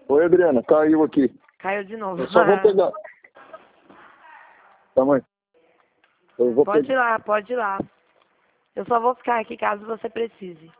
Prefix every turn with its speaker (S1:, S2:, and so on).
S1: Oi, Adriana, caiu aqui.
S2: Caiu de novo.
S1: Eu só vou pegar. Tá, mãe? Eu vou
S2: Pode
S1: pegar.
S2: ir lá, pode ir lá. Eu só vou ficar aqui caso você precise.